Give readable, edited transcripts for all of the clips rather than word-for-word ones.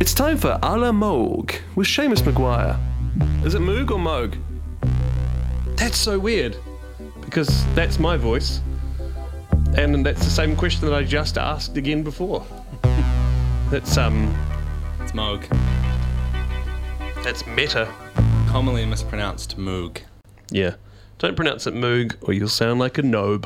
It's time for A La Moog with Seamus Maguire. Is it Moog or Moog? That's so weird, because that's my voice, and that's the same question that I just asked again before. That's It's Moog. That's meta. Commonly mispronounced Moog. Yeah. Don't pronounce it Moog or you'll sound like a noob.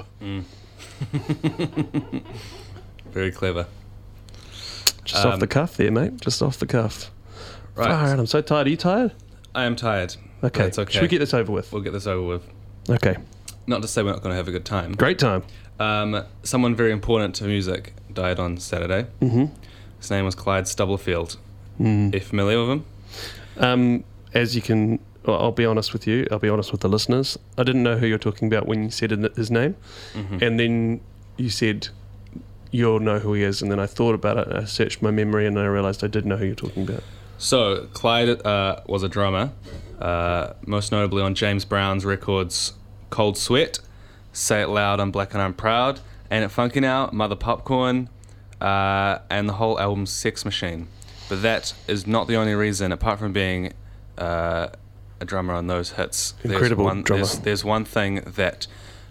Very clever. Just off the cuff there, mate. Just off the cuff. Right. Far out, I'm so tired. Are you tired? I am tired. Okay. That's okay. Should we get this over with? We'll get this over with. Okay. Not to say we're not going to have a good time. Great time. Someone very important to music died on Saturday. Mm-hmm. His name was Clyde Stubblefield. Are you familiar with him? As you can... Well, I'll be honest with you. I'll be honest with the listeners. I didn't know who you're talking about when you said his name. Mm-hmm. And then you said... You'll know who he is, and then I thought about it, and I searched my memory, and I realised I did know who you're talking about. So, Clyde was a drummer, most notably on James Brown's records Cold Sweat, Say It Loud, I'm Black and I'm Proud, Ain't It Funky Now, Mother Popcorn, and the whole album Sex Machine. But that is not the only reason, apart from being a drummer on those hits. Incredible drummer. There's one thing that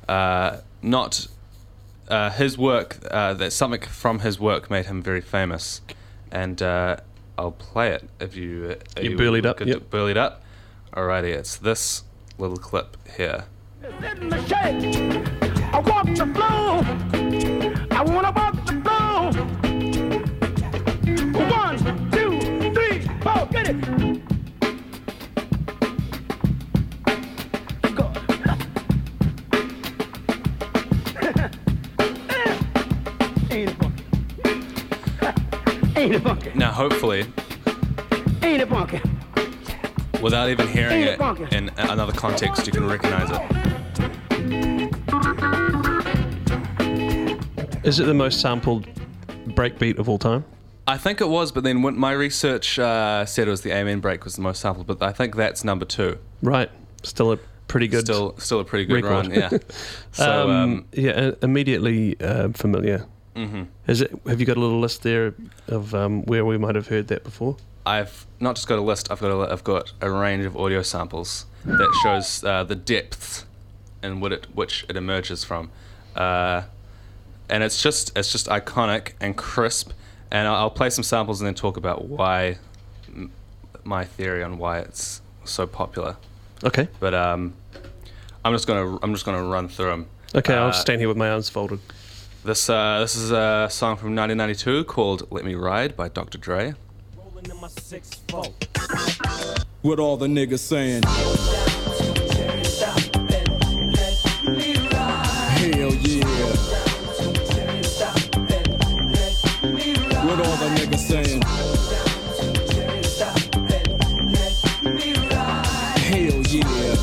his work, that something from his work made him very famous, and I'll play it if you burlied up. Yep. Burlied up. Alrighty, it's this little clip here. I walk the floor. I wanna walk the floor. 1, 2, 3, 4, get it. Now, hopefully, Ain't it funky? without even hearing it in another context, you can recognize it. Is it the most sampled breakbeat of all time? I think it was, but then when my research said it was the Amen break was the most sampled, but I think that's number 2. Right. Still a pretty good... Still a pretty good record. run, yeah. So, immediately familiar. Mm-hmm. Have you got a little list there of where we might have heard that before? I've not just got a list. I've got a range of audio samples that shows the depth in which it emerges from, and it's just iconic and crisp. And I'll play some samples and then talk about why my theory on why it's so popular. Okay. But I'm just gonna run through them. Okay, I'll stand here with my arms folded. This is a song from 1992 called "Let Me Ride" by Dr. Dre. What all the niggas saying? Hell yeah. What all the niggas saying? Hell yeah.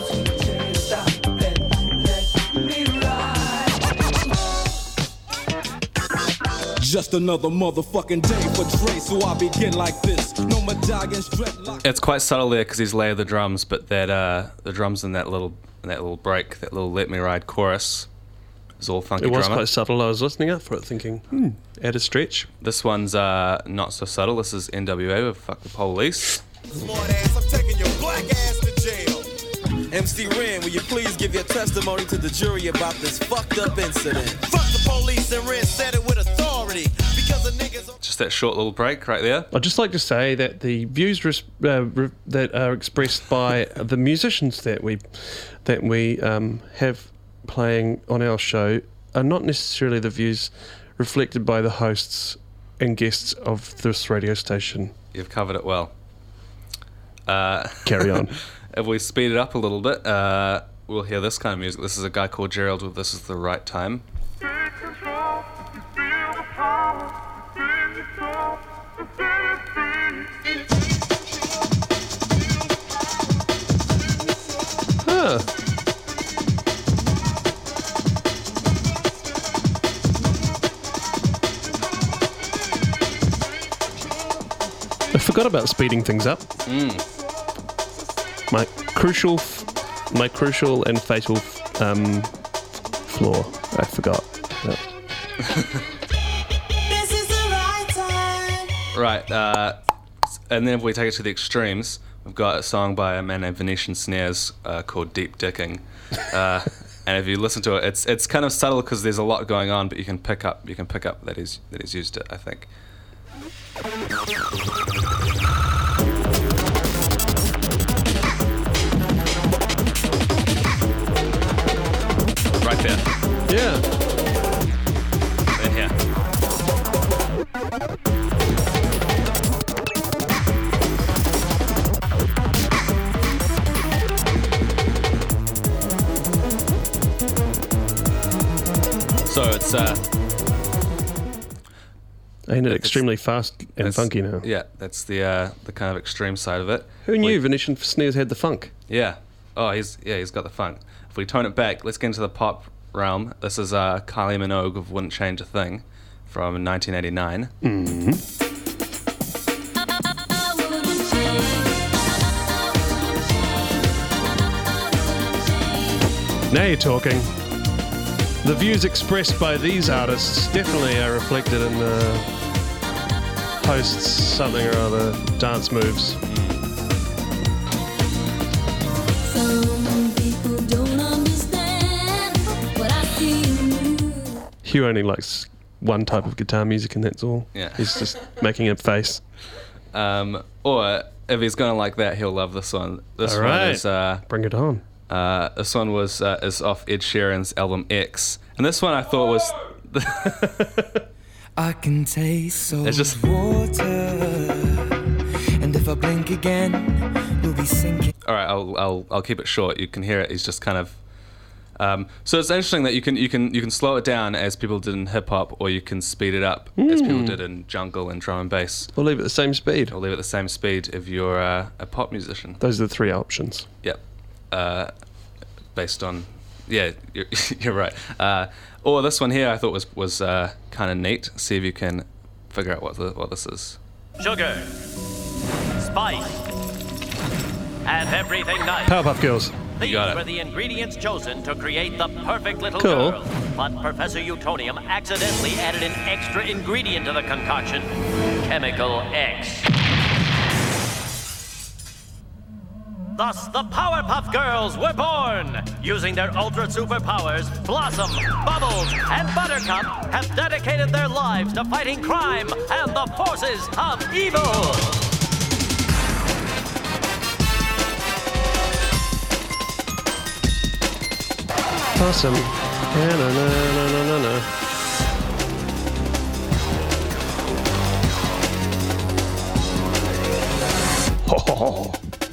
Just another motherfucking day for Dre, so I begin like this. No medallions, dreadlocks. It's quite subtle there because he's layered the drums, but that the drums in that little break, that little "Let Me Ride" chorus, is all funky It was drummer. quite subtle. I was listening up for it, thinking, add a stretch. This one's not so subtle. This is NWA with "Fuck the Police." Smart ass, I'm taking your black ass to jail. MC Ren, will you please give your testimony to the jury about this fucked up incident? Fuck the police, and Ren said it with authority because the niggas. Just that short little break right there. I'd just like to say that the views that are expressed by the musicians that we have playing on our show are not necessarily the views reflected by the hosts and guests of this radio station. You've covered it well. Carry on. If we speed it up a little bit, we'll hear this kind of music. This is a guy called Gerald with "This Is the Right Time." Huh. I forgot about speeding things up. My crucial and fatal flaw. I forgot. Right. And then if we take it to the extremes, we've got a song by a man named Venetian Snares called Deep Dicking. And if you listen to it, it's kind of subtle because there's a lot going on, but you can pick up that he's used it, I think. Right there. Yeah. In here. So it's Ain't it extremely fast and funky now? Yeah, that's the kind of extreme side of it. Who knew Venetian Snares had the funk? Yeah. Oh, he's got the funk. If we tone it back, let's get into the pop realm. This is Kylie Minogue of Wouldn't Change a Thing from 1989. Now you're talking. The views expressed by these artists definitely are reflected in the host's something or other dance moves. Some people don't understand what I see in you. Hugh only likes one type of guitar music and that's all. Yeah. He's just making a face. Or if he's gonna like that, he'll love this one. This All one right. is Bring it on. this one is off Ed Sheeran's album X, and this one I thought was I can taste salt It's just- water, and if I blink again, you'll be sinking. all right. I'll keep it short. You can hear it. He's just kind of. So it's interesting that you can slow it down as people did in hip hop, or you can speed it up as people did in jungle and drum and bass, We'll leave it the same speed. or leave it the same speed if you're a pop musician. Those are the three options. Yep. Based on, yeah, you're right. Or this one here I thought was kind of neat. See if you can figure out what this is. Sugar, spice, and everything nice. Powerpuff Girls. These got it. were the ingredients chosen to create the perfect little Cool. girl. But Professor Utonium accidentally added an extra ingredient to the concoction, Chemical X. Thus, the Powerpuff Girls were born! Using their ultra superpowers, Blossom, Bubbles, and Buttercup have dedicated their lives to fighting crime and the forces of evil! Awesome. Na-na-na-na-na-na. Ho, ho, ho.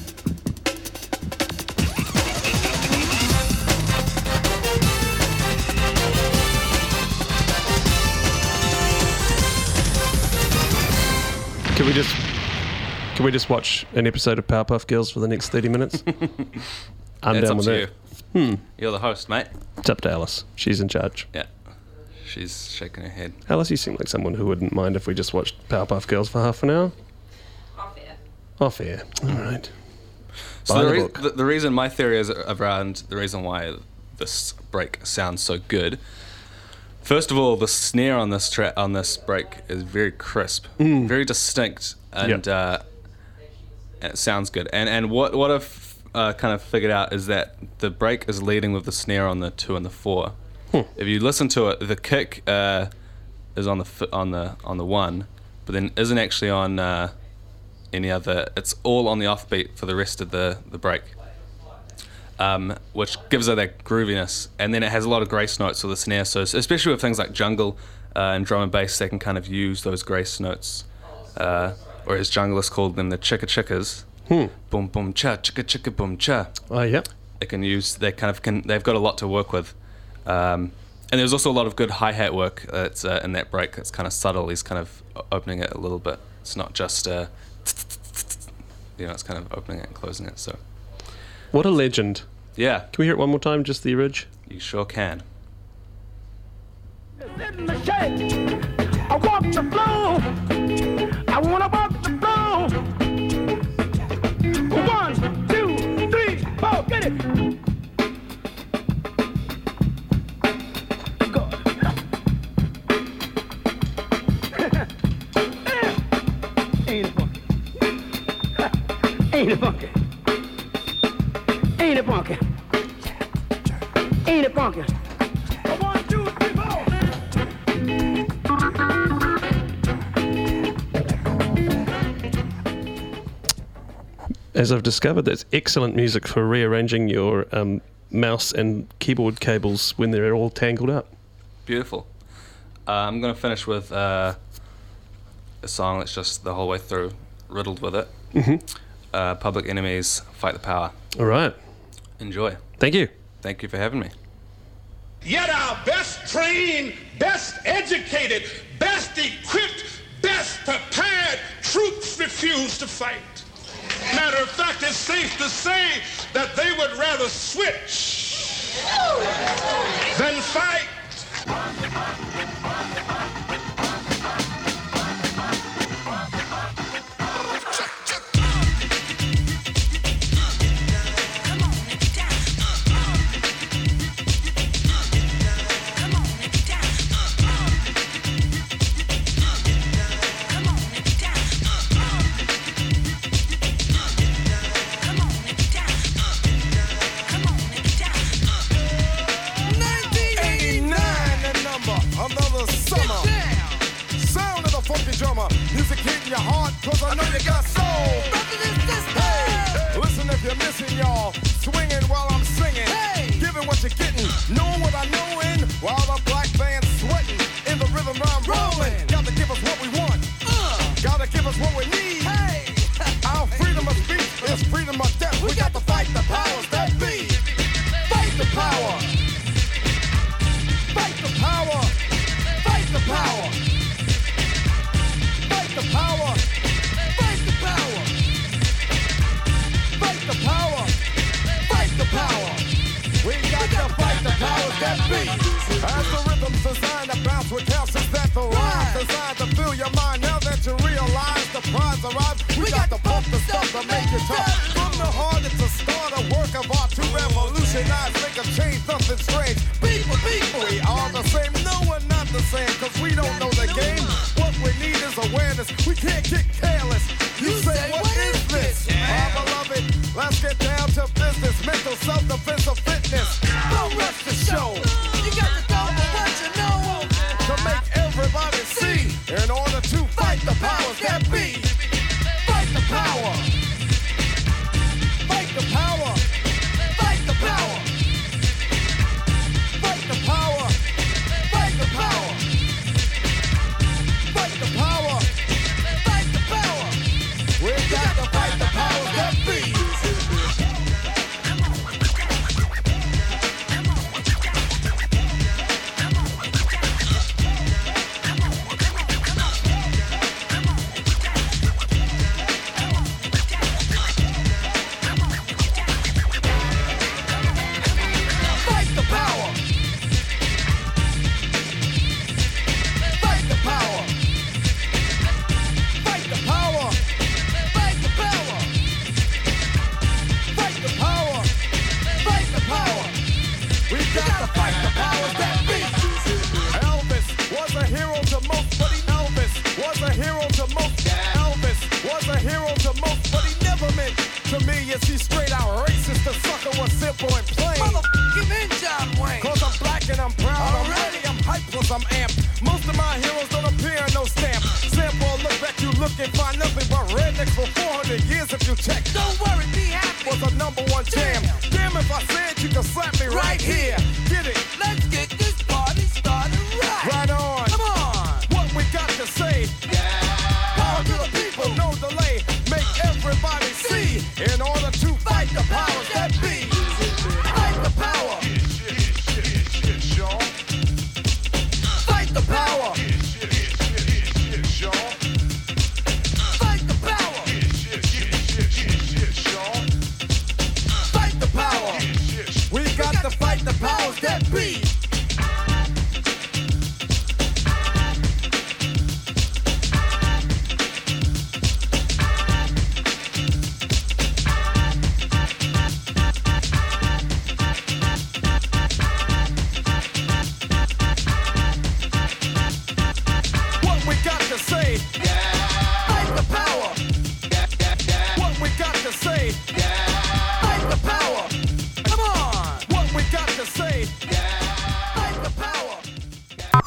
Can we just watch an episode of Powerpuff Girls for the next 30 minutes? I'm It's down up with to that. you. You're the host, mate. It's up to Alice. She's in charge. Yeah. She's shaking her head. Alice, you seem like someone who wouldn't mind if we just watched Powerpuff Girls for half an hour. Off air. All right. So Buy the, the re- book. the reason my theory is around the reason why this break sounds so good. First of all, the snare on this track on this break is very crisp, very distinct, and it sounds good. And what I've kind of figured out is that the break is leading with the snare on the 2 and the 4. If you listen to it, the kick is on the 1, but then isn't actually on any other. It's all on the offbeat for the rest of the break. Which gives it that grooviness, and then it has a lot of grace notes for the snare. So especially with things like jungle and drum and bass, they can kind of use those grace notes, or as junglers called them, the chicka chickas. Boom boom cha chicka chicka boom cha. Oh, yeah. They can use. They've got a lot to work with, and there's also a lot of good hi-hat work that's in that break. It's kind of subtle. He's kind of opening it a little bit. It's not just it's kind of opening it and closing it. So. What a legend. Yeah, Can we hear it one more time, just the orig? you sure can. In the shade, I walk the floor. I wanna walk the floor. 1, 2, 3, 4, get it. Go. Ain't it fun? Ain't it funky? Ain't it funky? Ain't it funky? 1, 2, 3, 4. As I've discovered, that's excellent music for rearranging your mouse and keyboard cables when they're all tangled up. Beautiful. I'm going to finish with a song that's just the whole way through riddled with it. Mm-hmm. Public Enemy's Fight the Power. All right. Enjoy. Thank you. Thank you for having me. Yet our best trained, best educated, best equipped, best prepared troops refuse to fight. Matter of fact, it's safe to say that they would rather switch than fight. Drummer, music hitting your heart, cause I know you got soul. Hey, listen if you're missing, y'all. Swinging while I'm singing. Hey, giving what you're getting, knowing what I know in. While the black band's sweating, in the rhythm I'm rolling. Gotta give us what we want. Gotta give us what we need. Hey, our freedom of speech is freedom of death. We got to fight the powers that be. Fight the power. Fight the power. Fight the power. The power, fight the power, fight the power, fight the power. We got to fight the powers that be. As the rhythm's designed to bounce with calcium that the rhyme designed to fill your mind. Now that you realize the prize arrives, we got to pump the stuff to make it tough. From the heart, it's a start, a work of art to revolutionize, make a change, nothing strange. People, we are the same. No, we're not the same, cause we don't know the game. What we need is awareness. We can't get careless. You say, what is this? Our beloved, let's get down to business. Mental self-defense of fitness. Don't rush the show. You got to go for what you know. To make everybody see. In order to fight the powers that be. Fight the power. Fight the power. Fight the power. Fight the power. Fight the power. Fight the power. Fight the power. We got to fight the powers that be. I'm amped. Most of my heroes don't appear in no stamp. Sample, look back, you look and find nothing but rednecks for 400 years if you check. Don't worry, be happy. Was a #1 jam. Damn if I said you can slap me right here. Get it? Let's get this party started right. Right on. Come on. What we got to say? Yeah. Power to the people, no delay. Make everybody see. In order to fight the powers that be. Fight the power. Fight the power. Fight the power. Fight the power. We got to fight the powers that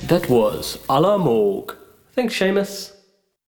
That was A La Morgue. Thanks, Seamus.